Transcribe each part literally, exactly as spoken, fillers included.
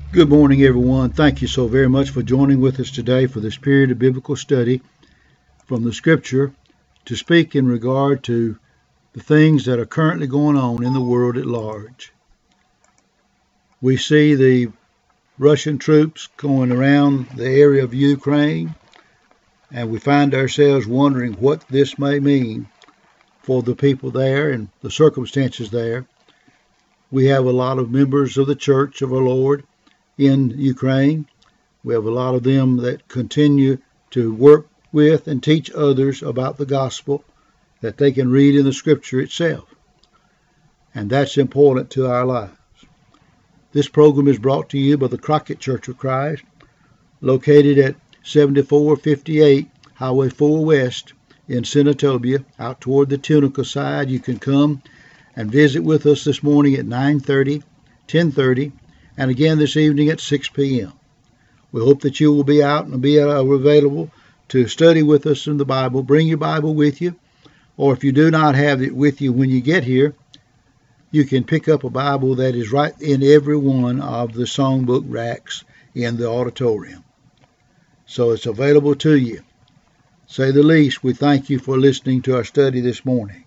Good morning, everyone. Thank you so very much for joining with us today for this period of biblical study from the Scripture to speak in regard to the things that are currently going on in the world at large. We see the Russian troops going around the area of Ukraine, and we find ourselves wondering what this may mean for the people there and the circumstances there. We have a lot of members of the Church of our Lord in Ukraine. We have a lot of them that continue to work with and teach others about the gospel that they can read in the Scripture itself. And that's important to our lives. This program is brought to you by the Crockett Church of Christ, located at seventy-four fifty-eight Highway four West in Senatobia, out toward the Tunica side. You can come and visit with us this morning at nine thirty, ten thirty, and again this evening at six p.m. We hope that you will be out and be available to study with us in the Bible. Bring your Bible with you, or if you do not have it with you when you get here, you can pick up a Bible that is right in every one of the songbook racks in the auditorium. So it's available to you. Say the least, we thank you for listening to our study this morning.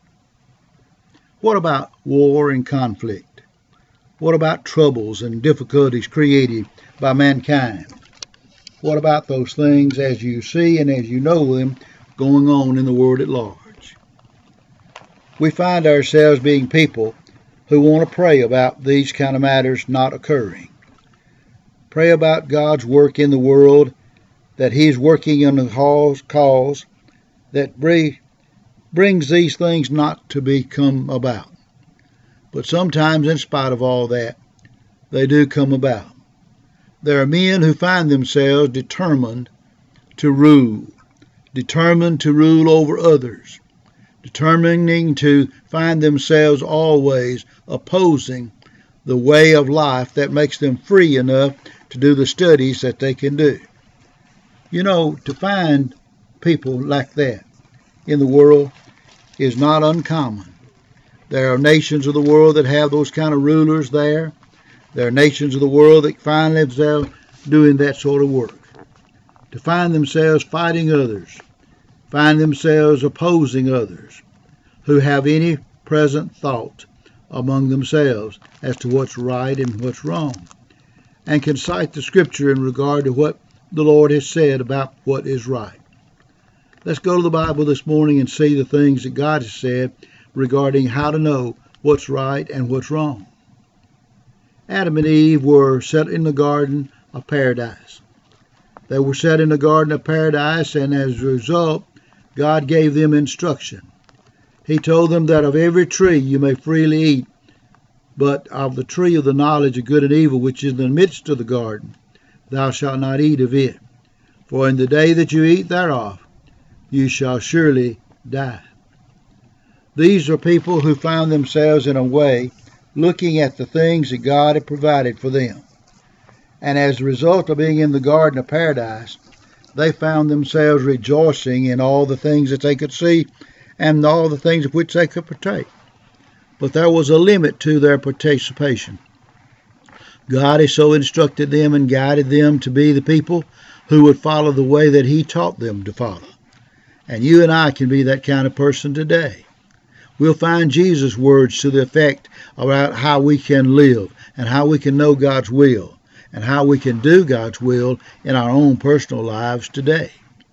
What about war and conflict? What about troubles and difficulties created by mankind? What about those things as you see and as you know them going on in the world at large? We find ourselves being people who want to pray about these kind of matters not occurring. Pray about God's work in the world, that He's working in the cause, cause that bring, brings these things not to become about. But sometimes, in spite of all that, they do come about. There are men who find themselves determined to rule, determined to rule over others, determining to find themselves always opposing the way of life that makes them free enough to do the studies that they can do. You know, to find people like that in the world is not uncommon. There are nations of the world that have those kind of rulers there. There are nations of the world that find themselves doing that sort of work. To find themselves fighting others, find themselves opposing others who have any present thought among themselves as to what's right and what's wrong, and can cite the Scripture in regard to what the Lord has said about what is right. Let's go to the Bible this morning and see the things that God has said regarding how to know what's right and what's wrong. Adam and Eve were set in the Garden of Paradise. They were set in the Garden of Paradise, and as a result, God gave them instruction. He told them that of every tree you may freely eat, but of the tree of the knowledge of good and evil, which is in the midst of the garden, thou shalt not eat of it. For in the day that you eat thereof, you shall surely die. These are people who found themselves in a way looking at the things that God had provided for them. And as a result of being in the Garden of Paradise, they found themselves rejoicing in all the things that they could see and all the things of which they could partake. But there was a limit to their participation. God has so instructed them and guided them to be the people who would follow the way that He taught them to follow. And you and I can be that kind of person today. We'll find Jesus' words to the effect about how we can live and how we can know God's will and how we can do God's will in our own personal lives today.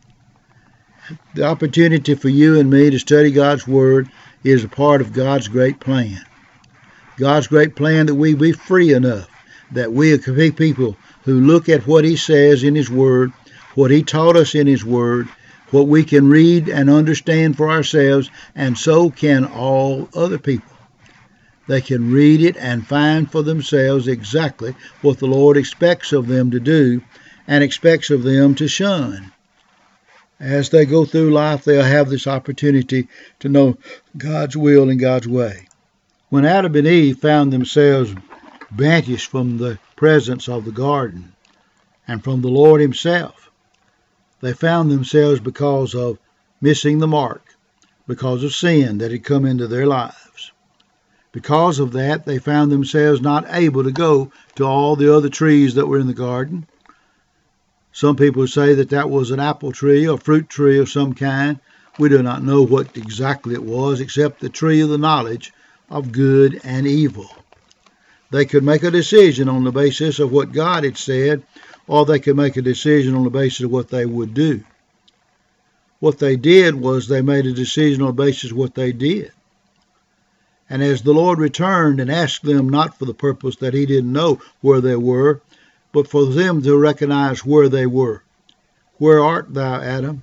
The opportunity for you and me to study God's Word is a part of God's great plan. God's great plan that we be free enough that we are be people who look at what He says in His Word, what He taught us in His Word, what we can read and understand for ourselves, and so can all other people. They can read it and find for themselves exactly what the Lord expects of them to do and expects of them to shun. As they go through life, they'll have this opportunity to know God's will and God's way. When Adam and Eve found themselves banished from the presence of the garden and from the Lord Himself, they found themselves because of missing the mark, because of sin that had come into their lives. Because of that, they found themselves not able to go to all the other trees that were in the garden. Some people say that that was an apple tree or fruit tree of some kind. We do not know what exactly it was, except the tree of the knowledge of good and evil. They could make a decision on the basis of what God had said, or they could make a decision on the basis of what they would do. What they did was they made a decision on the basis of what they did. And as the Lord returned and asked them, not for the purpose that he didn't know where they were, but for them to recognize where they were. Where art thou, Adam?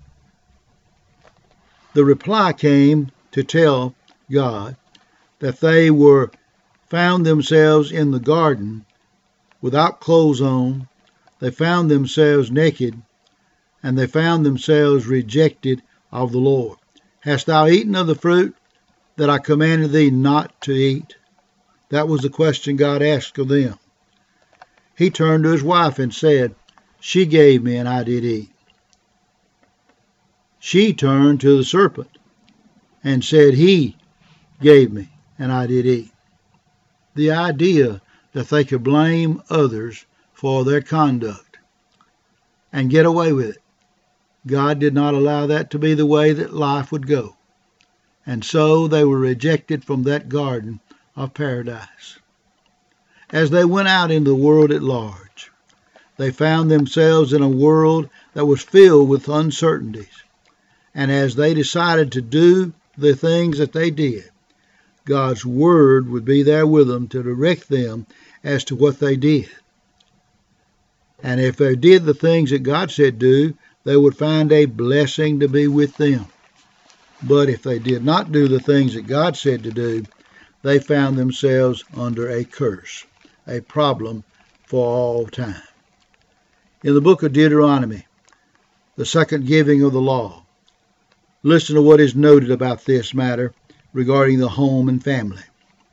The reply came to tell God that they were found themselves in the garden without clothes on. They found themselves naked, and they found themselves rejected of the Lord. Hast thou eaten of the fruit that I commanded thee not to eat? That was the question God asked of them. He turned to his wife and said, she gave me and I did eat. She turned to the serpent and said, he gave me and I did eat. The idea that they could blame others for their conduct and get away with it. God did not allow that to be the way that life would go. And so they were rejected from that garden of paradise. As they went out into the world at large, they found themselves in a world that was filled with uncertainties. And as they decided to do the things that they did, God's word would be there with them to direct them as to what they did. And if they did the things that God said do, they would find a blessing to be with them. But if they did not do the things that God said to do, they found themselves under a curse, a problem for all time. In the book of Deuteronomy, the second giving of the law, listen to what is noted about this matter regarding the home and family.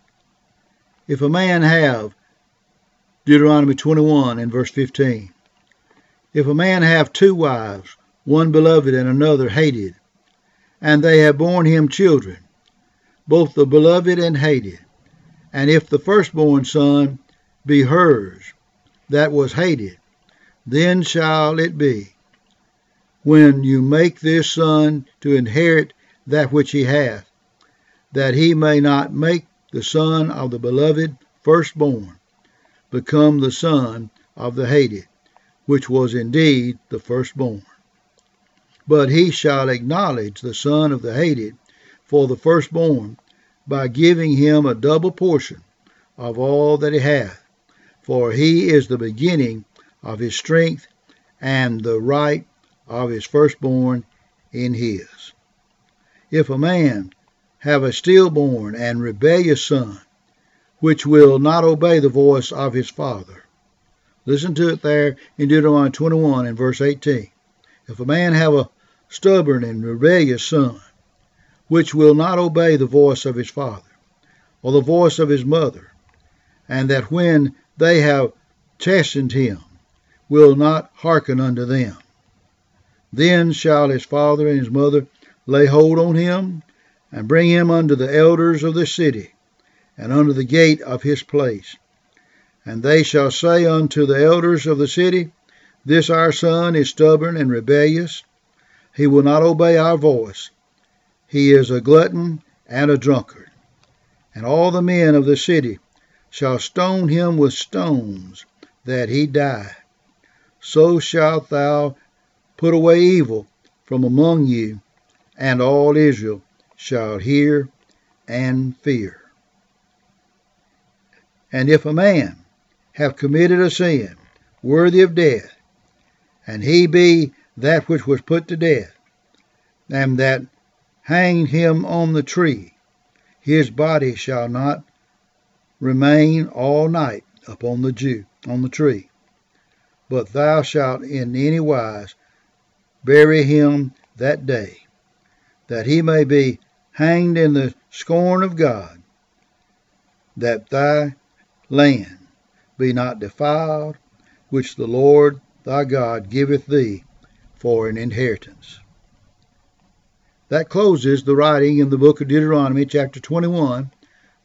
If a man have, Deuteronomy twenty-one and verse fifteen, if a man have two wives, one beloved and another hated, and they have borne him children, both the beloved and hated, and if the firstborn son be hers that was hated, then shall it be, when you make this son to inherit that which he hath, that he may not make the son of the beloved firstborn become the son of the hated, which was indeed the firstborn. But he shall acknowledge the son of the hated for the firstborn by giving him a double portion of all that he hath, for he is the beginning of his strength and the right of his firstborn in his. If a man have a stillborn and rebellious son, which will not obey the voice of his father. Listen to it there in Deuteronomy twenty-one and verse eighteen. If a man have a stubborn and rebellious son, which will not obey the voice of his father, or the voice of his mother, and that when they have chastened him, will not hearken unto them, then shall his father and his mother lay hold on him, and bring him unto the elders of the city, and unto the gate of his place. And they shall say unto the elders of the city, this our son is stubborn and rebellious. He will not obey our voice. He is a glutton and a drunkard. And all the men of the city shall stone him with stones, that he die. So shalt thou put away evil from among you, and all Israel shall hear and fear. And if a man have committed a sin worthy of death, and he be that which was put to death, and that hanged him on the tree, his body shall not remain all night upon the Jew, on the tree, but thou shalt in any wise bury him that day, that he may be hanged in the scorn of God, that thy land be not defiled, which the Lord thy God giveth thee for an inheritance. That closes the writing in the book of Deuteronomy, chapter twenty-one,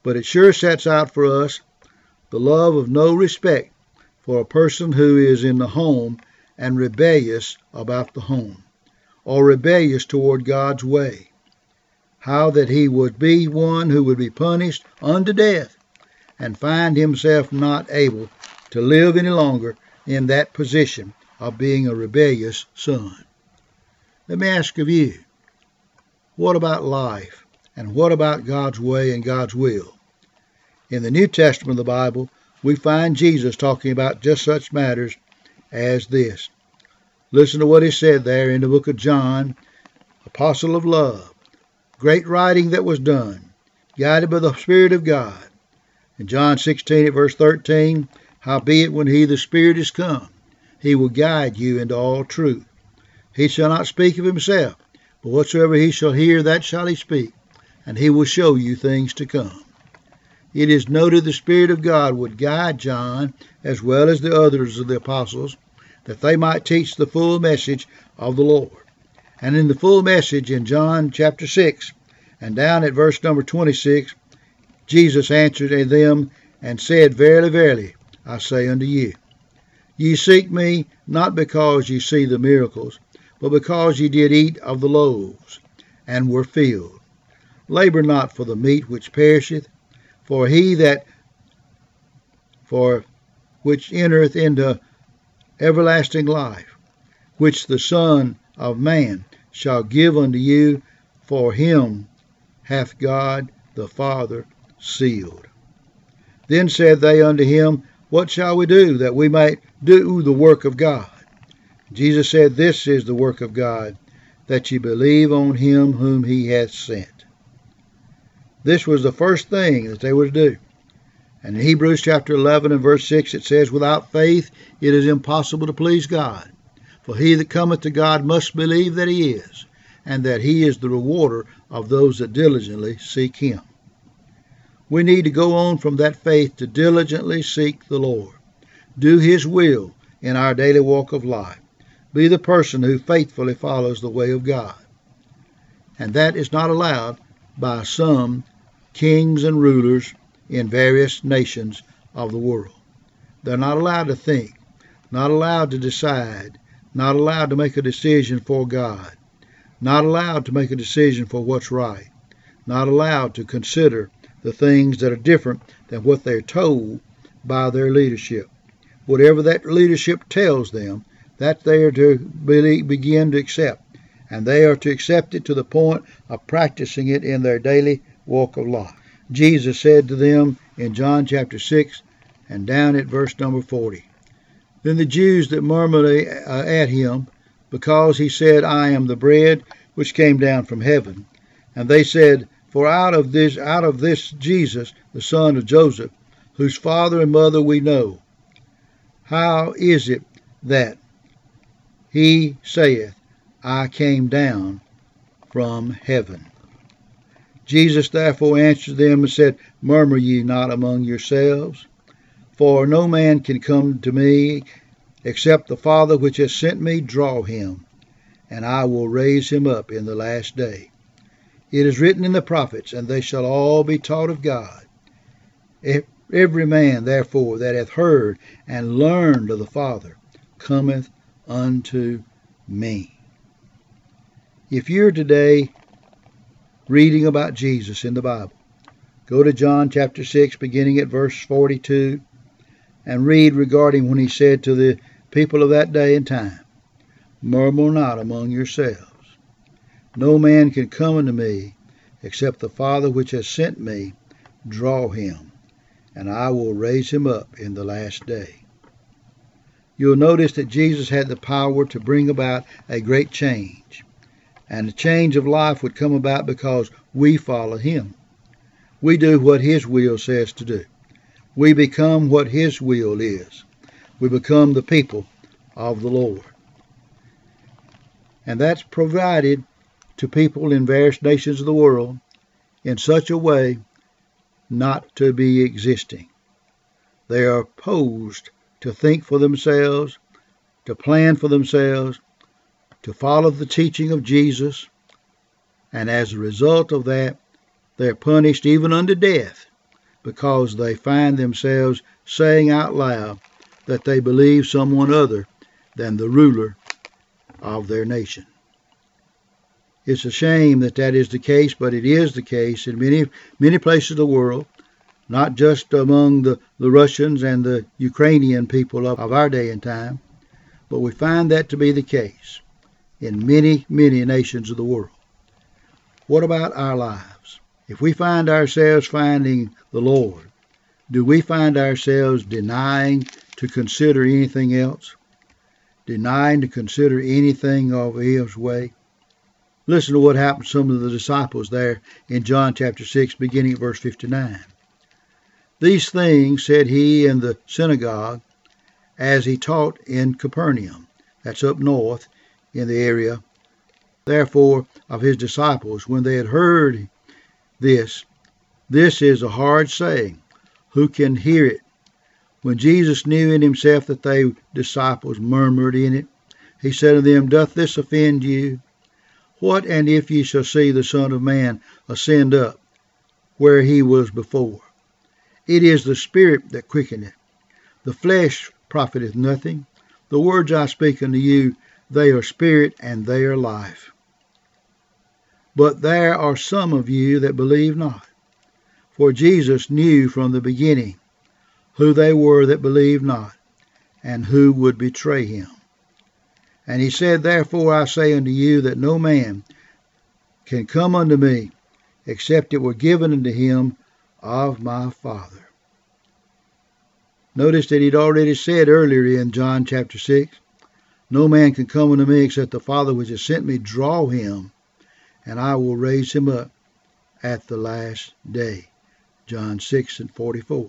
but it sure sets out for us the love of no respect for a person who is in the home and rebellious about the home, or rebellious toward God's way. How that he would be one who would be punished unto death and find himself not able to live any longer in that position of being a rebellious son. Let me ask of you, what about life? And what about God's way and God's will? In the New Testament of the Bible, we find Jesus talking about just such matters as this. Listen to what he said there in the book of John, apostle of love, great writing that was done, guided by the Spirit of God. In John sixteen at verse thirteen, howbeit when he, the Spirit, is come, he will guide you into all truth. He shall not speak of himself, but whatsoever he shall hear, that shall he speak, and he will show you things to come. It is noted the Spirit of God would guide John, as well as the others of the apostles, that they might teach the full message of the Lord. And in the full message in John chapter six, and down at verse number twenty-six, Jesus answered them and said, Verily, verily, I say unto you, ye seek me not because ye see the miracles, but because ye did eat of the loaves, and were filled. Labor not for the meat which perisheth, for he that for which entereth into everlasting life, which the Son of Man shall give unto you, for him hath God the Father sealed. Then said they unto him, What shall we do, that we might do the work of God? Jesus said, This is the work of God, that ye believe on him whom he hath sent. This was the first thing that they were to do. And in Hebrews chapter eleven and verse six it says, Without faith it is impossible to please God. For he that cometh to God must believe that he is, and that he is the rewarder of those that diligently seek him. We need to go on from that faith to diligently seek the Lord. Do his will in our daily walk of life. Be the person who faithfully follows the way of God. And that is not allowed by some kings and rulers in various nations of the world. They're not allowed to think, not allowed to decide, not allowed to make a decision for God, not allowed to make a decision for what's right, not allowed to consider the things that are different than what they're told by their leadership. Whatever that leadership tells them, that they are to begin to accept, and they are to accept it to the point of practicing it in their daily walk of life. Jesus said to them in John chapter six and down at verse number forty, Then the Jews that murmured at him, because he said, I am the bread which came down from heaven, and they said, For out of this out of this Jesus, the son of Joseph, whose father and mother we know, how is it that he saith, I came down from heaven? Jesus therefore answered them and said, Murmur ye not among yourselves, for no man can come to me except the Father which has sent me draw him, and I will raise him up in the last day. It is written in the prophets, and they shall all be taught of God. Every man, therefore, that hath heard and learned of the Father cometh unto me. If you're today reading about Jesus in the Bible, go to John chapter six, beginning at verse forty-two, and read regarding when he said to the people of that day and time, Murmur not among yourselves. No man can come unto me, except the Father which has sent me draw him, and I will raise him up in the last day. You'll notice that Jesus had the power to bring about a great change. And the change of life would come about because we follow him. We do what his will says to do. We become what his will is. We become the people of the Lord. And that's provided to people in various nations of the world in such a way not to be existing. They are opposed to think for themselves, to plan for themselves, to follow the teaching of Jesus, and as a result of that, they're punished even unto death because they find themselves saying out loud that they believe someone other than the ruler of their nation. It's a shame that that is the case, but it is the case in many, many places of the world, not just among the, the Russians and the Ukrainian people of, of our day and time, but we find that to be the case in many, many nations of the world. What about our lives? If we find ourselves finding the Lord, do we find ourselves denying to consider anything else? Denying to consider anything of His way? Listen to what happened to some of the disciples there in John chapter six, beginning at verse fifty-nine. These things said he in the synagogue as he taught in Capernaum. That's up north in the area, therefore, of his disciples. When they had heard this, this is a hard saying. Who can hear it? When Jesus knew in himself that they disciples murmured in it, he said to them, Doth this offend you? What and if ye shall see the Son of Man ascend up where he was before? It is the Spirit that quickeneth. The flesh profiteth nothing. The words I speak unto you, they are spirit and they are life. But there are some of you that believe not. For Jesus knew from the beginning who they were that believed not, and who would betray him. And he said, Therefore I say unto you that no man can come unto me, except it were given unto him of my Father. Notice that he'd already said earlier in John chapter six, No man can come unto me except the Father which has sent me draw him, and I will raise him up at the last day. John six and forty-four.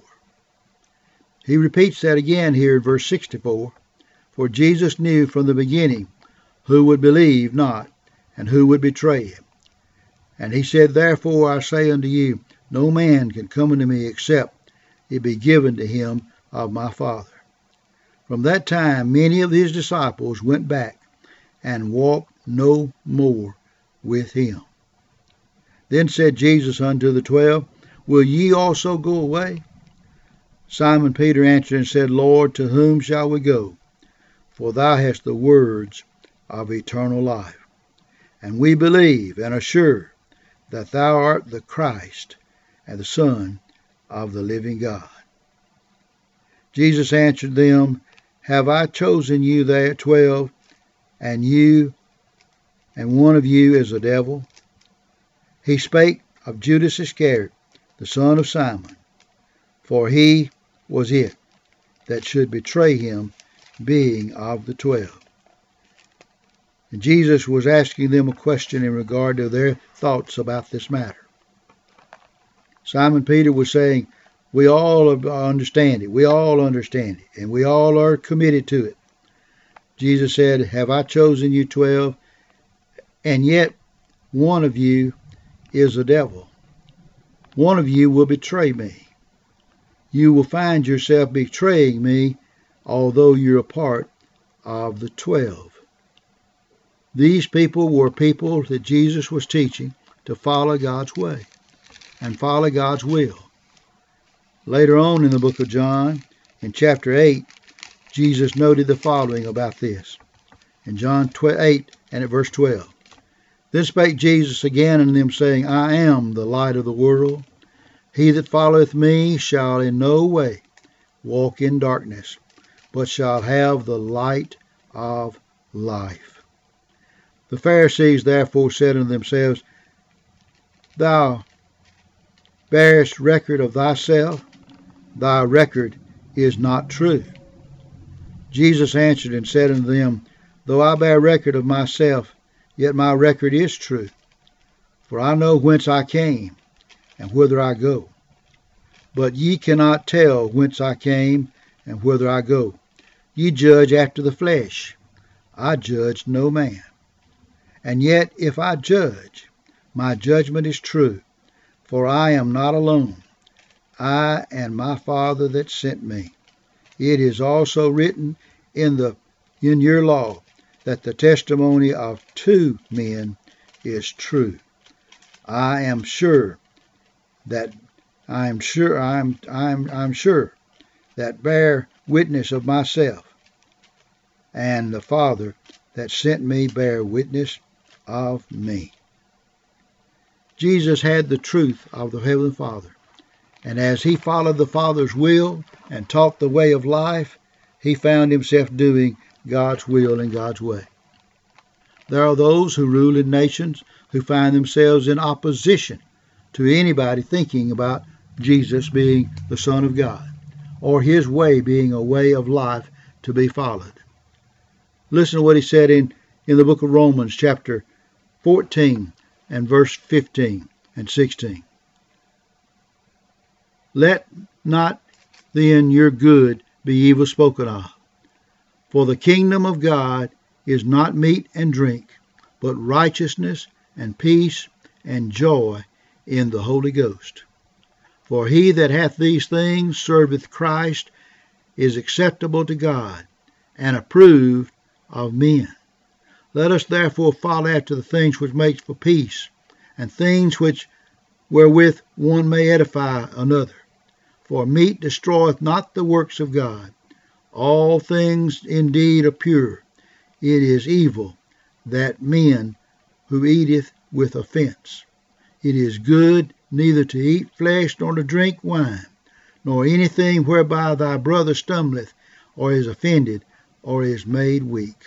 He repeats that again here in verse sixty-four. For Jesus knew from the beginning who would believe not, and who would betray him. And he said, Therefore I say unto you, no man can come unto me except it be given to him of my Father. From that time many of his disciples went back and walked no more with him. Then said Jesus unto the twelve, Will ye also go away? Simon Peter answered and said, Lord, to whom shall we go? For thou hast the words of eternal life. And we believe and are sure that thou art the Christ and the Son of the living God. Jesus answered them, Have I chosen you there twelve, and you, and one of you is a devil? He spake of Judas Iscariot, the son of Simon, for he was it that should betray him, being of the twelve. And Jesus was asking them a question in regard to their thoughts about this matter. Simon Peter was saying, we all understand it, we all understand it, and we all are committed to it. Jesus said, Have I chosen you twelve, and yet one of you is a devil. One of you will betray me. You will find yourself betraying me, although you're a part of the twelve. These people were people that Jesus was teaching to follow God's way and follow God's will. Later on in the book of John, in chapter eight, Jesus noted the following about this. In John eight and at verse twelve. Then spake Jesus again unto them, saying, I am the light of the world. He that followeth me shall in no way walk in darkness, but shall have the light of life. The Pharisees therefore said unto themselves, Thou bearest record of thyself, thy record is not true. Jesus answered and said unto them, Though I bear record of myself, yet my record is true. For I know whence I came, and whither I go. But ye cannot tell whence I came, and whither I go. Ye judge after the flesh. I judge no man. And yet if I judge, my judgment is true. For I am not alone. I and my Father that sent me. It is also written in the in your law that the testimony of two men is true. I am sure that I am sure I'm I'm I'm sure that bear witness of myself, and the Father that sent me bear witness of me. Jesus had the truth of the Heavenly Father, and as he followed the Father's will and taught the way of life, he found himself doing God's will and God's way. There are those who rule in nations who find themselves in opposition to anybody thinking about Jesus being the Son of God, or his way being a way of life to be followed. Listen to what he said in, in the book of Romans, chapter fourteen, and verse fifteen and sixteen. Let not then your good be evil spoken of, for the kingdom of God is not meat and drink, but righteousness and peace and joy in the Holy Ghost. For he that hath these things serveth Christ, is acceptable to God, and approved of men. Let us therefore follow after the things which make for peace, and things which wherewith one may edify another. For meat destroyeth not the works of God. All things indeed are pure. It is evil that men who eateth with offence. It is good neither to eat flesh nor to drink wine, nor anything whereby thy brother stumbleth, or is offended, or is made weak.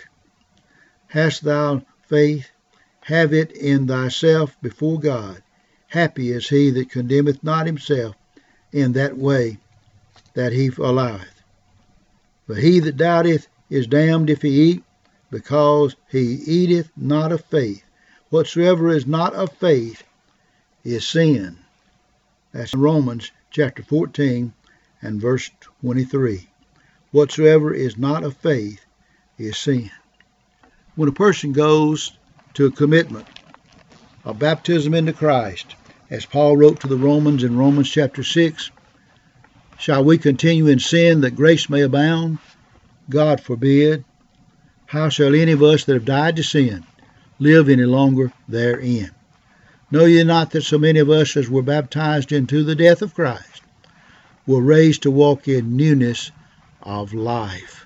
Hast thou faith? Have it in thyself before God. Happy is he that condemneth not himself in that way that he alloweth. But he that doubteth is damned if he eat, because he eateth not of faith. Whatsoever is not of faith is sin. That's Romans chapter fourteen and verse twenty-three. Whatsoever is not of faith is sin. When a person goes to a commitment of baptism into Christ, as Paul wrote to the Romans in Romans chapter six, shall we continue in sin that grace may abound? God forbid. How shall any of us that have died to sin live any longer therein? Know ye not that so many of us as were baptized into the death of Christ were raised to walk in newness of life?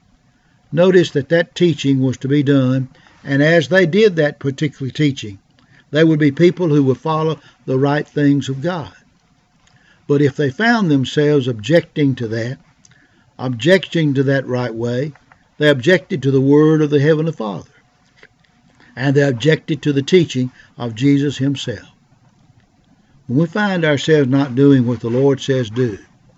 Notice that that teaching was to be done, and as they did that particular teaching, they would be people who would follow the right things of God. But if they found themselves objecting to that, objecting to that right way, they objected to the word of the Heavenly Father, and they objected to the teaching of Jesus himself. When we find ourselves not doing what the Lord says do,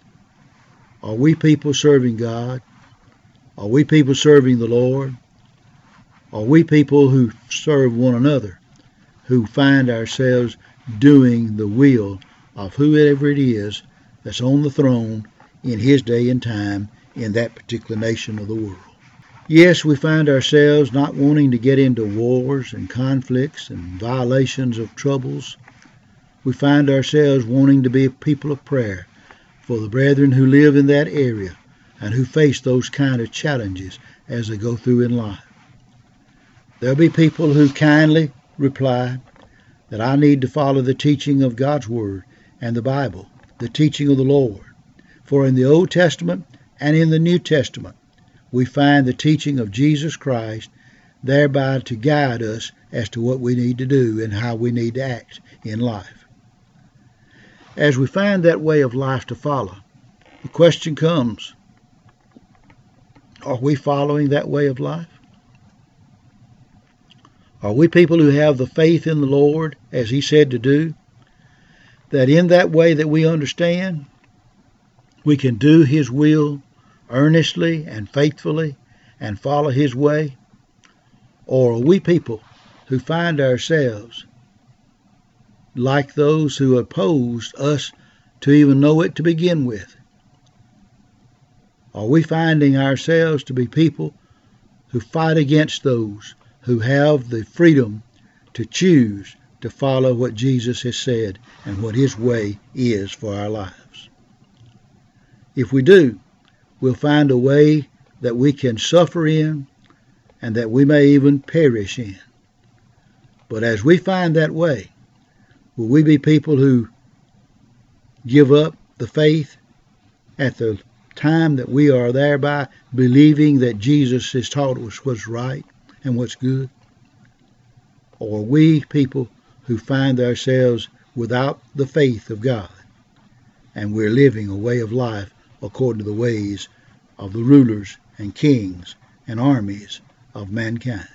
are we people serving God? Are we people serving the Lord? Are we people who serve one another, who find ourselves doing the will of whoever it is that's on the throne in his day and time in that particular nation of the world? Yes, we find ourselves not wanting to get into wars and conflicts and violations of troubles. We find ourselves wanting to be a people of prayer for the brethren who live in that area and who face those kind of challenges as they go through in life. There'll be people who kindly reply that I need to follow the teaching of God's Word and the Bible, the teaching of the Lord. For in the Old Testament and in the New Testament, we find the teaching of Jesus Christ, thereby to guide us as to what we need to do and how we need to act in life. As we find that way of life to follow, the question comes, are we following that way of life? Are we people who have the faith in the Lord, as he said to do, that in that way that we understand, we can do his will earnestly and faithfully and follow his way? Or are we people who find ourselves like those who opposed us to even know it to begin with? Are we finding ourselves to be people who fight against those who have the freedom to choose to follow what Jesus has said and what his way is for our lives? If we do, we'll find a way that we can suffer in and that we may even perish in. But as we find that way, will we be people who give up the faith at the time that we are thereby believing that Jesus has taught us what's right and what's good? Or are we people who find ourselves without the faith of God, and we're living a way of life according to the ways of the rulers and kings and armies of mankind?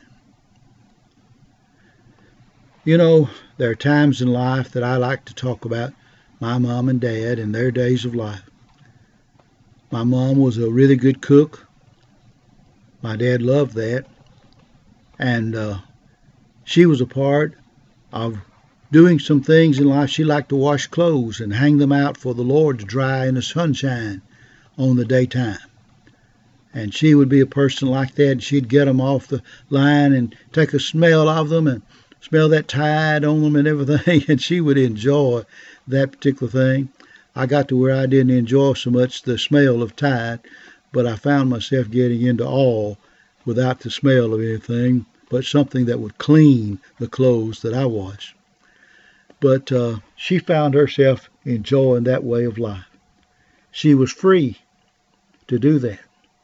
You know, there are times in life that I like to talk about my mom and dad and their days of life. My mom was a really good cook. My dad loved that. And uh, she was a part of doing some things in life. She liked to wash clothes and hang them out for the Lord to dry in the sunshine on the daytime. And she would be a person like that, and she'd get them off the line and take a smell of them and smell that Tide on them and everything, and she would enjoy that particular thing. I got to where I didn't enjoy so much the smell of Tide, but I found myself getting into awe without the smell of anything, but something that would clean the clothes that I washed. But uh, she found herself enjoying that way of life. She was free to do that.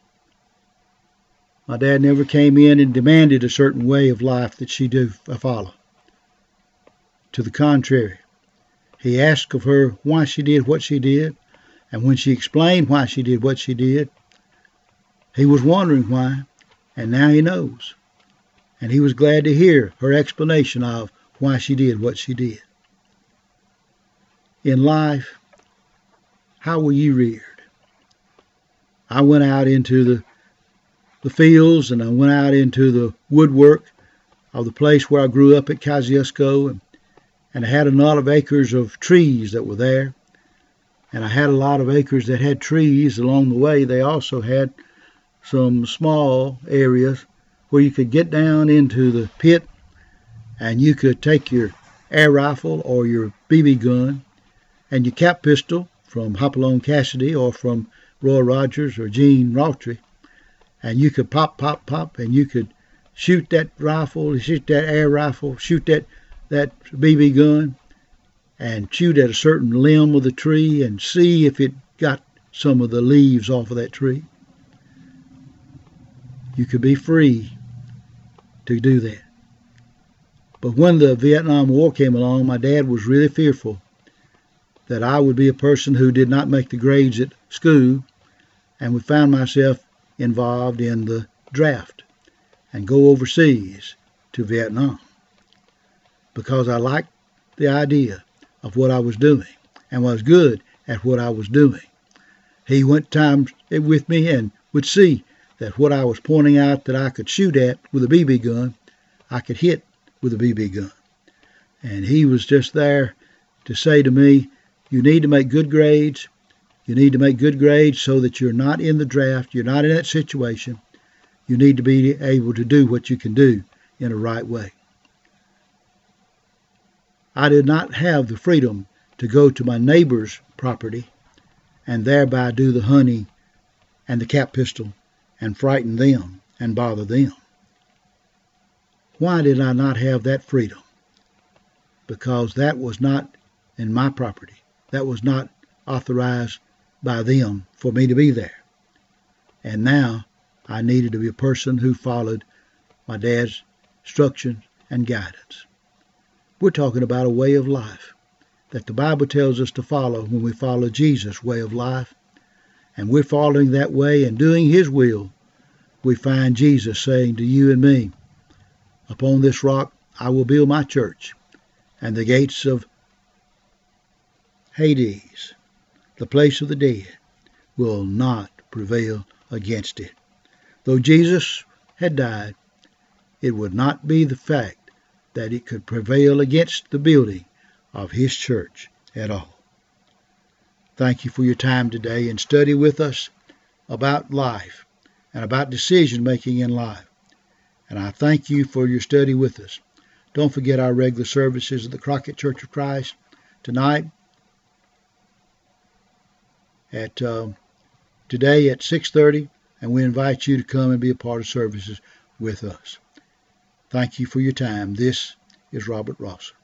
My dad never came in and demanded a certain way of life that she do follow. To the contrary, he asked of her why she did what she did, and when she explained why she did what she did, he was wondering why, and now he knows. And he was glad to hear her explanation of why she did what she did. In life, how were you reared? I went out into the the fields, and I went out into the woodwork of the place where I grew up at Kosciuszko, and, and I had a lot of acres of trees that were there, and I had a lot of acres that had trees along the way. They also had some small areas where you could get down into the pit, and you could take your air rifle or your B B gun and your cap pistol from Hopalong Cassidy or from Roy Rogers or Gene Rautry, and you could pop, pop, pop, and you could shoot that rifle, shoot that air rifle, shoot that, that B B gun, and shoot at a certain limb of the tree and see if it got some of the leaves off of that tree. You could be free to do that. But when the Vietnam War came along, my dad was really fearful that I would be a person who did not make the grades at school and would find myself involved in the draft and go overseas to Vietnam, because I liked the idea of what I was doing and was good at what I was doing. He went times with me and would see that what I was pointing out that I could shoot at with a B B gun, I could hit with a B B gun. And he was just there to say to me, you need to make good grades. You need to make good grades so that you're not in the draft, you're not in that situation. You need to be able to do what you can do in a right way. I did not have the freedom to go to my neighbor's property and thereby do the hunting and the cap pistol and frighten them and bother them. Why did I not have that freedom? Because that was not in my property. That was not authorized by them for me to be there. And now I needed to be a person who followed my dad's instructions and guidance. We're talking about a way of life that the Bible tells us to follow when we follow Jesus' way of life. And we're following that way and doing his will. We find Jesus saying to you and me, upon this rock I will build my church, and the gates of Hades, the place of the dead, will not prevail against it. Though Jesus had died, it would not be the fact that it could prevail against the building of his church at all. Thank you for your time today and study with us about life and about decision making in life. And I thank you for your study with us. Don't forget our regular services at the Crockett Church of Christ tonight at uh, today at six thirty, and we invite you to come and be a part of services with us. Thank you for your time. This is Robert Ross.